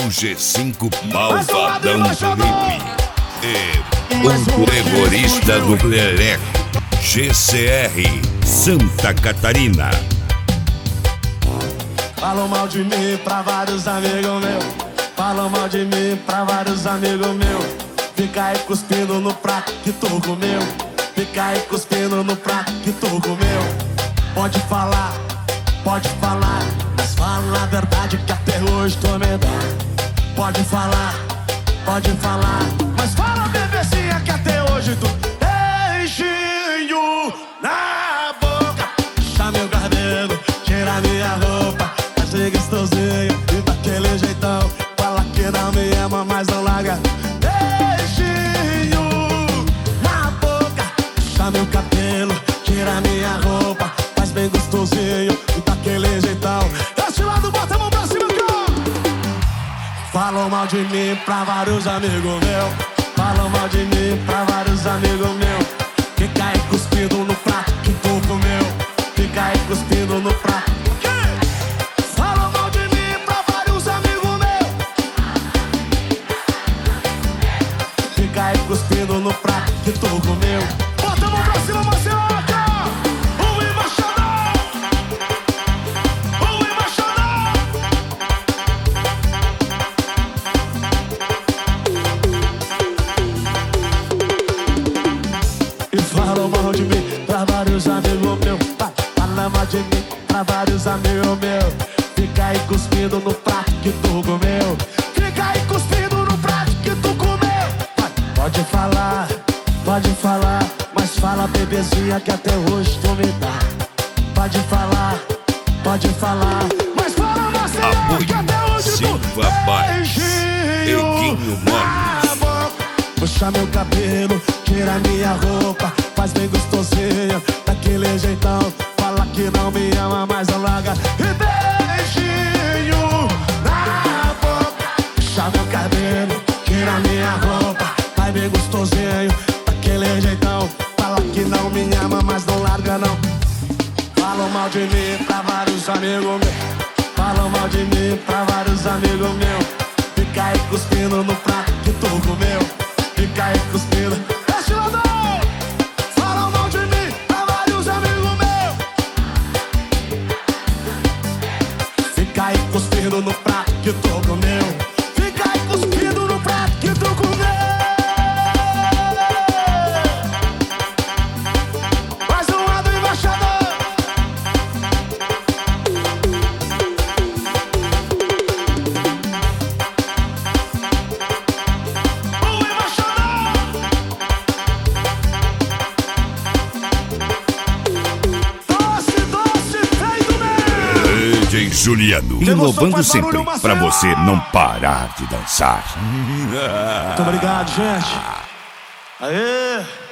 o G5 Malvadão Felipe e o terrorista do Leleco, GCR Santa Catarina. Falam mal de mim pra vários amigos meus. Falam mal de mim pra vários amigos meus. Fica aí cuspindo no prato que tu comeu. Fica aí cuspindo no prato que tu comeu. Pode falar, mas fala a verdade que até hoje tô medado. Pode falar, mas fala bebezinha que até hoje tu beijinho na boca. Puxa meu cabelo, tira minha roupa, faz gostosinho e daquele jeitão. Fala que não me ama, mas não larga. Beijinho na boca, puxa meu cabelo, tira minha roupa, faz bem gostosinho e daquele jeitão. Desse lado, bota a mão pra cima, cara. Falam mal de mim pra vários amigos meus. Falam mal de mim pra vários amigos meus. Fica aí cuspindo no prato que tu comeu. Fica aí cuspindo no prato. Falam mal de mim pra vários amigos meus. Fica aí cuspindo no prato que tu comeu. Bota a mão pra cima, Marcelo. Falam mal de mim pra vários amigos meus. Falam mal de mim pra vários amigos meus. Fica aí cuspindo no prato que tu comeu. Fica aí cuspindo no prato que tu comeu. Pode falar, mas fala bebezinha que até hoje tu me dá. Pode falar, mas fala você que até hoje tu beijinho na boca. Puxa meu cabelo, tira minha roupa, faz bem gostosinho, daquele jeitão. Fala que não me ama, mas não larga. E beijinho na boca. Puxa meu cabelo, tira minha roupa, faz bem gostosinho, daquele jeitão. Fala que não me ama, mas não larga não. Falam mal de mim pra vários amigos meus. Falam mal de mim pra vários amigos meus. Fica aí cuspindo no prato que tu comeu. Fica aí cuspindo. Desce lá, falam mal de mim pra vários amigos meus. Fica aí cuspindo no prato que tu comeu. Fica aí cuspindo no prato que tu comeu. Mais um lado, embaixador. DJ Juliano, inovando sempre pra você não parar de dançar. Muito obrigado, gente. Aê!